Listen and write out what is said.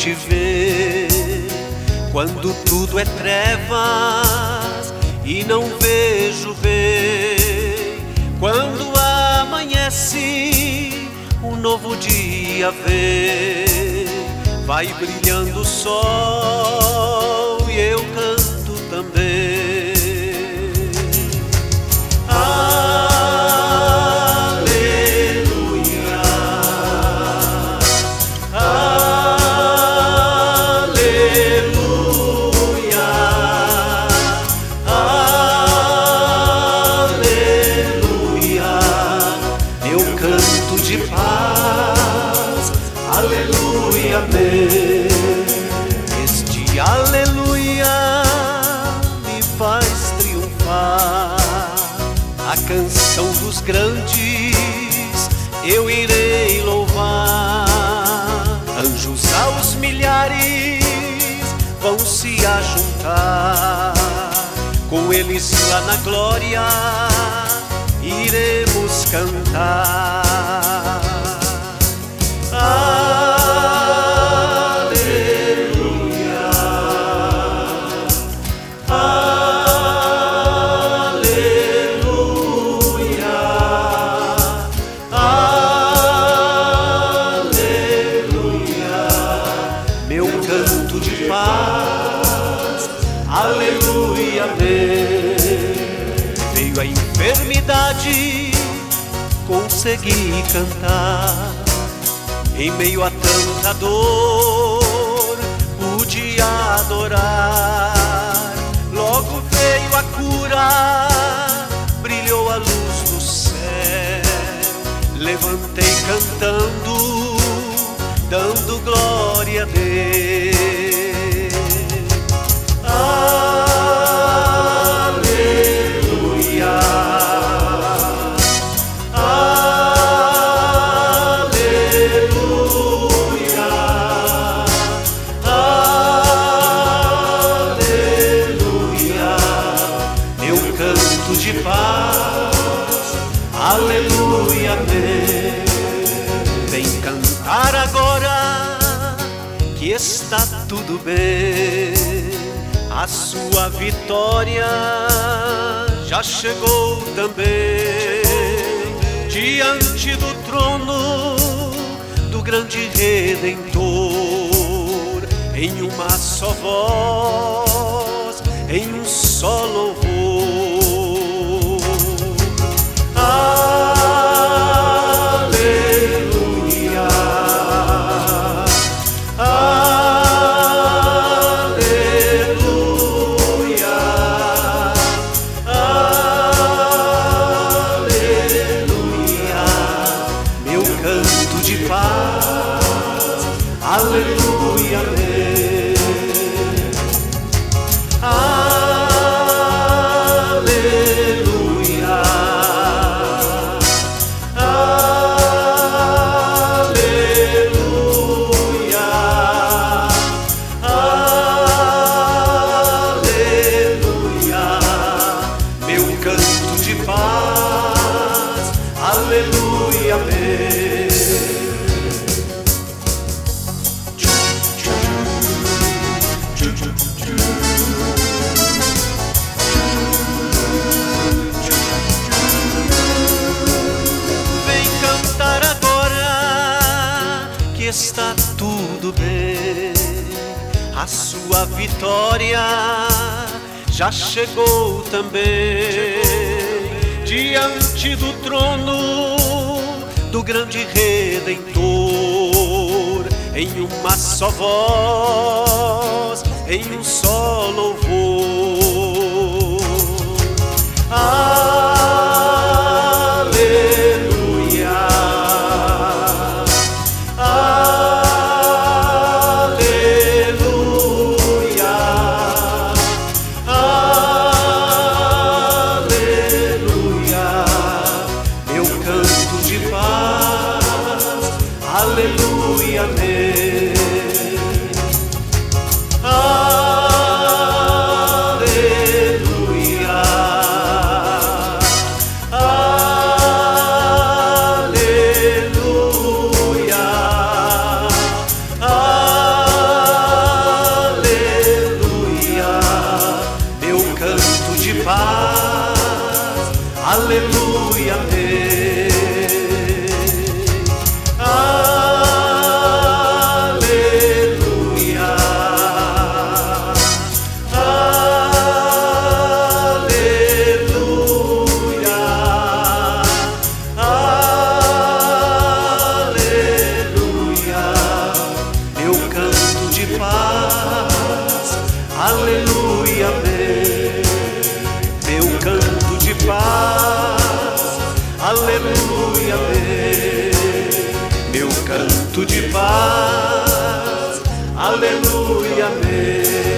te ver. Quando tudo é trevas e não vejo bem, quando amanhece um novo dia vem, vai brilhando o sol e eu canto também. De paz, aleluia, amém. Este aleluia me faz triunfar. A canção dos grandes eu irei louvar. Anjos aos milhares vão se ajuntar. Com eles lá na glória iremos cantar. Aleluia, aleluia, aleluia, meu canto de paz, aleluia, veio a enfermidade, consegui cantar. Em meio a tanta dor, pude adorar. Logo veio a cura, brilhou a luz do céu. Levantei cantando, dando glória a Deus. De paz, aleluia, amém. Vem cantar agora que está tudo bem. A sua vitória já chegou também. Diante do trono do grande Redentor, em uma só voz, em um só louvor. De paz, aleluia, amém. Aleluia, aleluia, aleluia, meu canto de paz, aleluia, amém. Vem cantar agora que está tudo bem. A sua vitória já chegou também. Diante do trono do grande Redentor, em uma só voz, em um só louvor. Aleluia, aleluia, aleluia, meu canto de paz, aleluia, amém. Aleluia, aleluia, canto de paz, aleluia, amém.